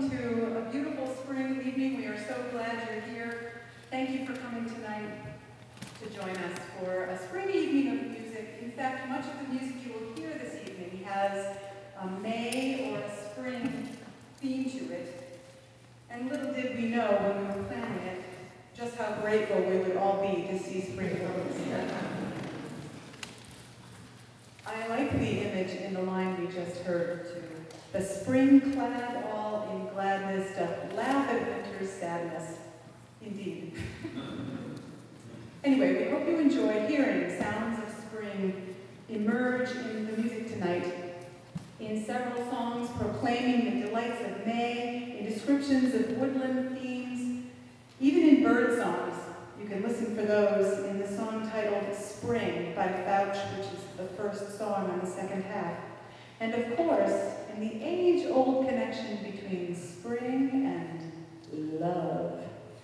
welcome to a beautiful spring evening. We are so glad you're here. Thank you for coming tonight to join us for a spring evening of music. In fact, much of the music you will hear this evening has a May or a spring theme to it. And little did we know when we were planning it just how grateful we would all be to see spring colors. I like the image in the line we just heard too. The spring clad all in gladness doth laugh at winter's sadness. Indeed. Anyway, we hope you enjoyed hearing sounds of spring emerge in the music tonight, in several songs proclaiming the delights of May, in descriptions of woodland themes, even in bird songs. You can listen for those in the song titled Spring by Fouch, which is the first song on the second half. And of course, in the age-old connection between spring and love.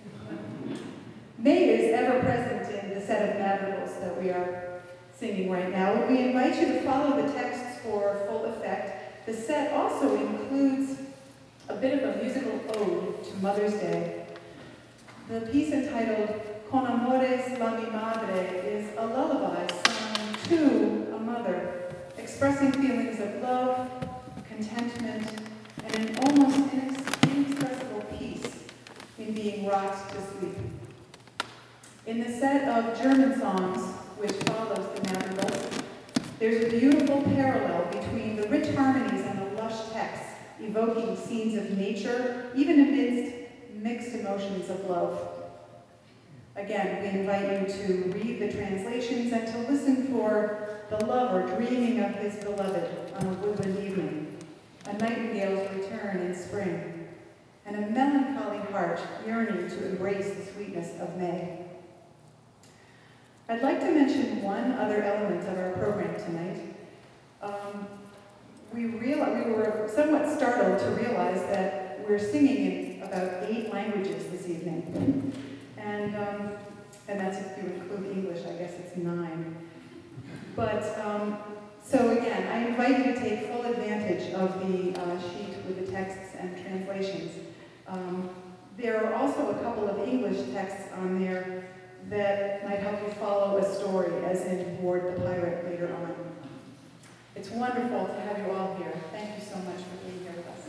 May is ever present in the set of madrigals that we are singing right now. We invite you to follow the texts for full effect. The set also includes a bit of a musical ode to Mother's Day. The piece entitled Con Amores la mi Madre is a lullaby sung to a mother, expressing feelings of love, contentment, and an almost inexpressible peace in being rocked to sleep. In the set of German songs, which follows the madrigals, there's a beautiful parallel between the rich harmonies and the lush texts, evoking scenes of nature, even amidst mixed emotions of love. Again, we invite you to read the translations and to listen for the lover dreaming of his beloved on a woodland evening, a nightingale's return in spring, and a melancholy heart yearning to embrace the sweetness of May. I'd like to mention one other element of our program tonight. We were somewhat startled to realize that we're singing in about 8 languages this evening. And that's if you include English, I guess it's 9. But, so again, I invite you to take full advantage of the sheet with the texts and translations. There are also a couple of English texts on there that might help you follow a story, as in Ward the Pirate later on. It's wonderful to have you all here. Thank you so much for being here with us.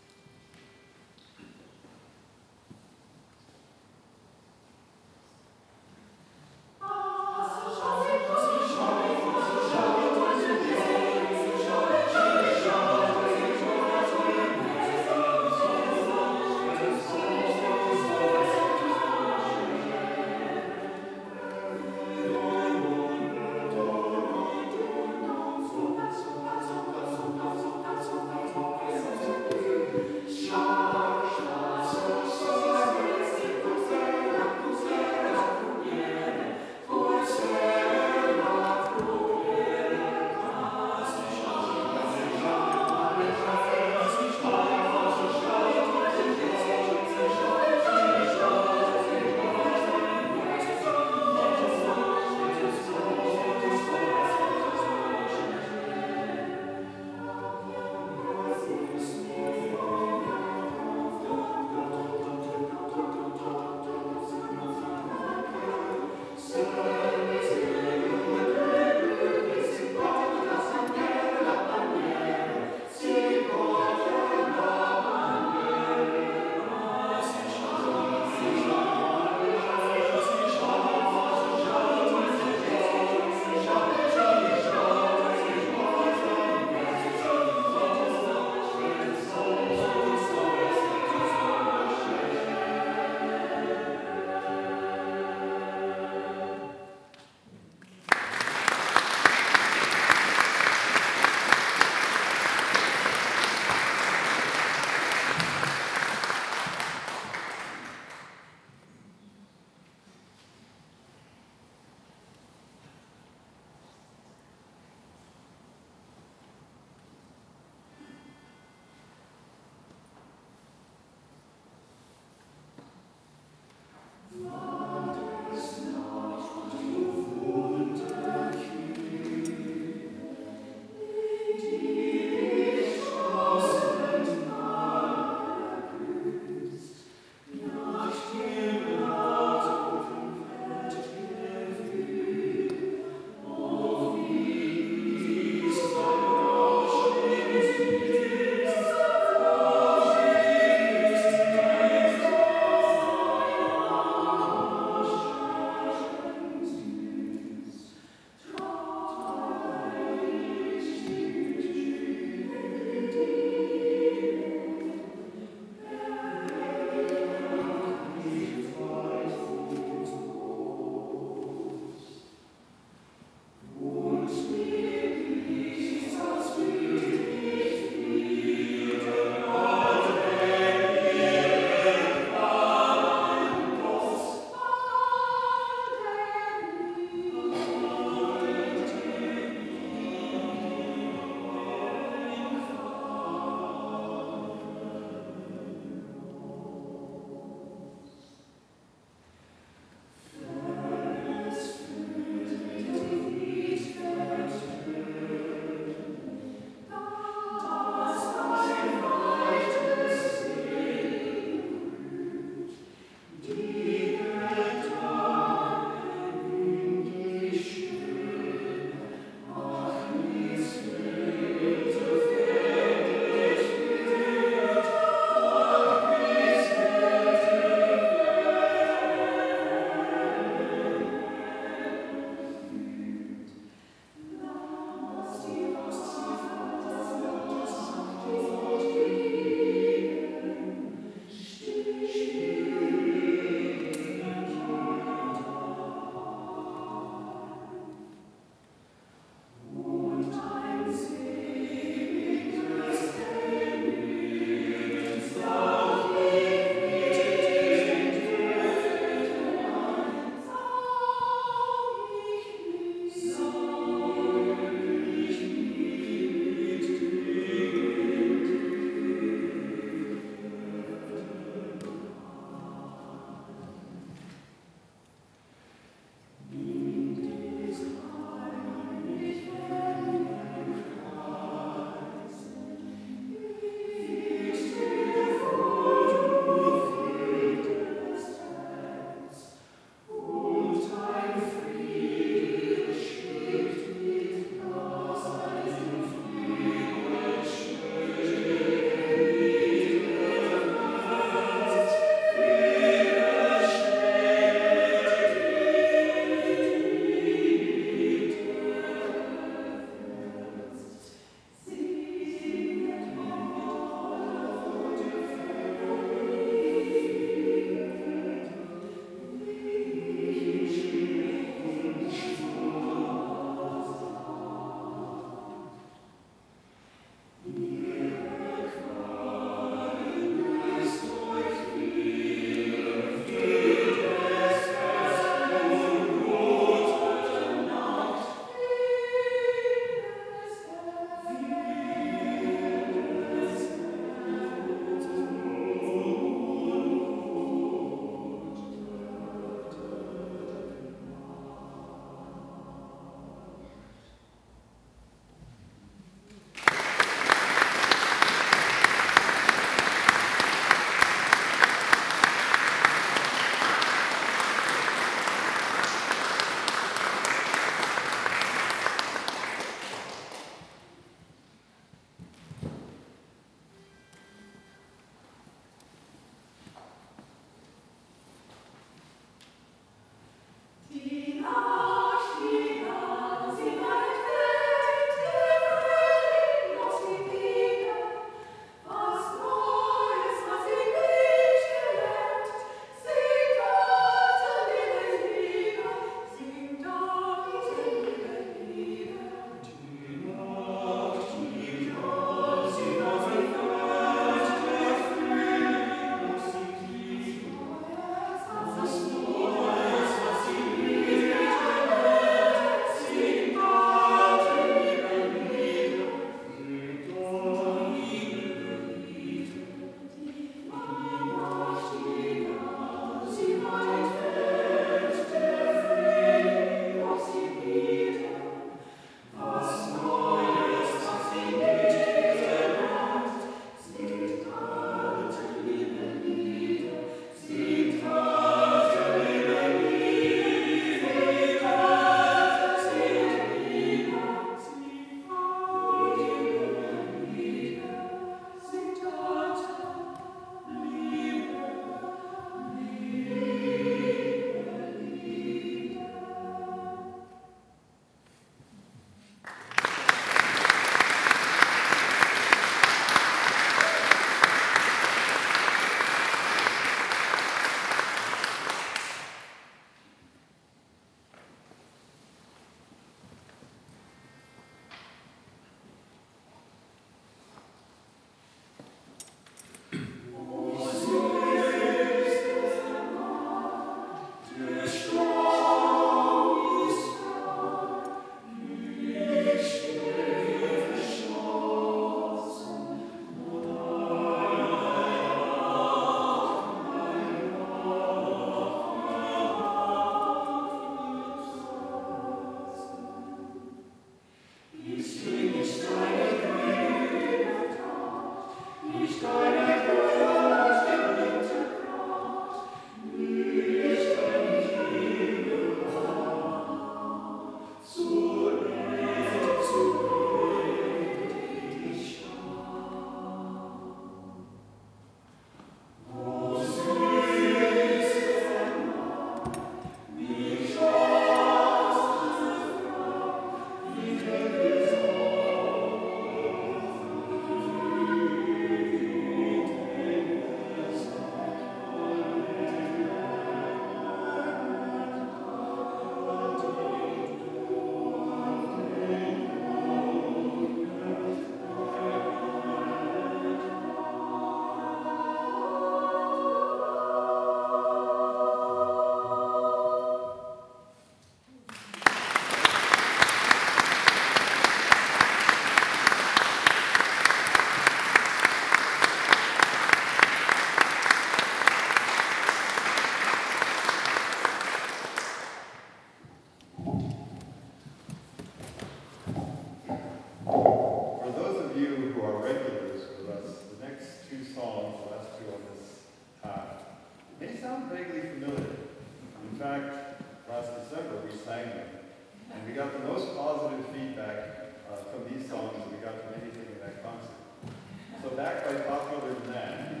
vaguely familiar. In fact, last December we sang them, and we got the most positive feedback from these songs that we got from anything in that concert. So backed by popular demand,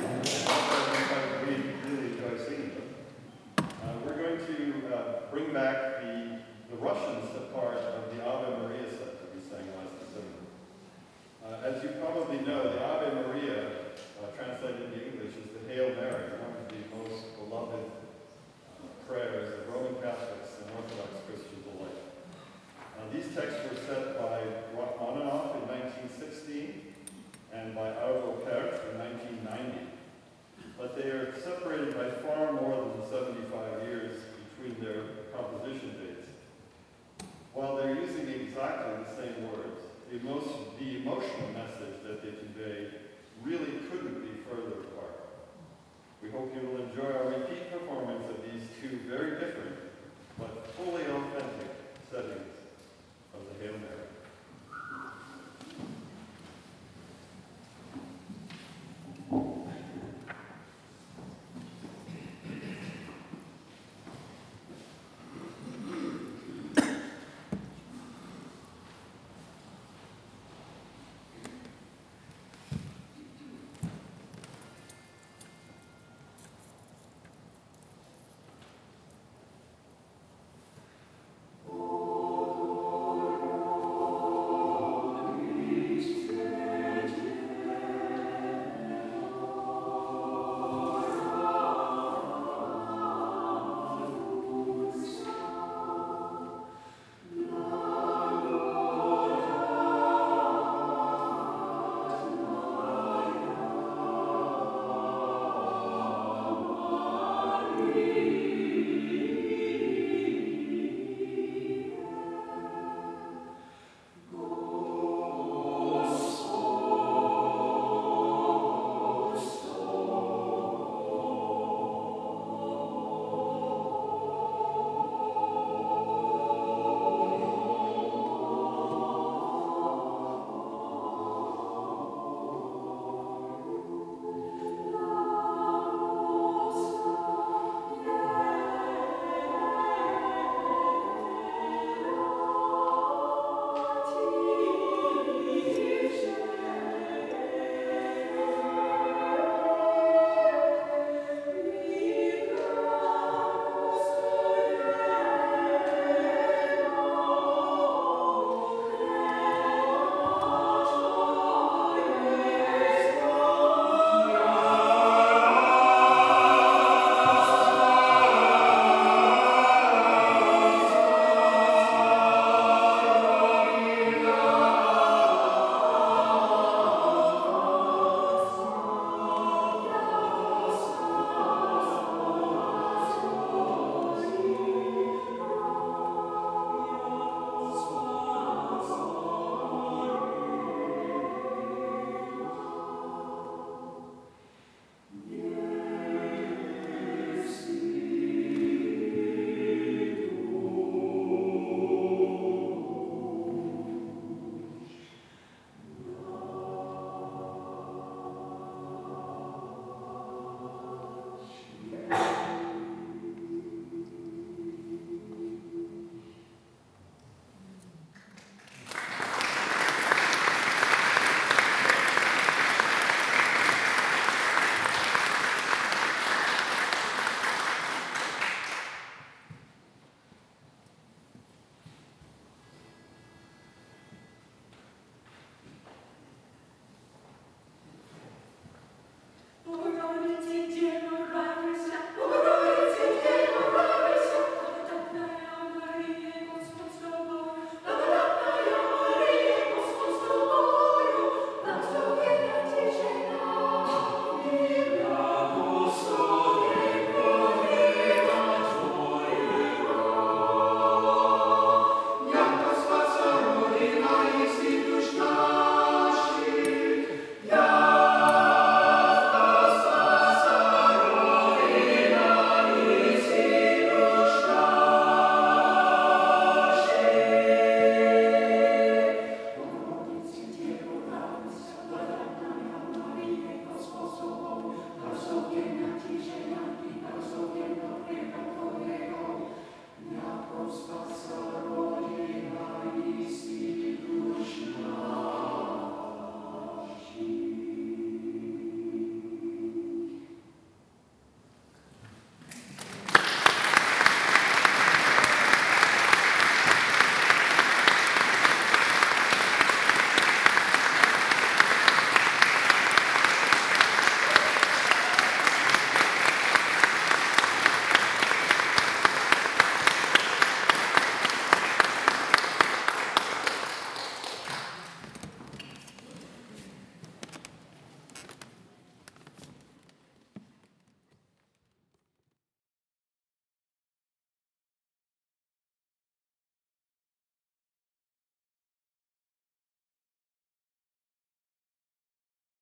we really enjoy singing them. We're going to bring back the Russian part of the Ave Maria set that we sang last December. As you probably know, the Ave Maria, translated into English, is the Hail Mary, one of the most beloved prayers of Roman Catholics and Orthodox Christians alike. These texts were set by Rachmaninoff in 1916 and by Arvo Pärt in 1990. But they are separated by far more than 75 years between their composition dates. While they're using exactly the same words, the emotional message that they convey really couldn't be further apart. We hope you will enjoy our repeat performance of these two very different but fully authentic settings.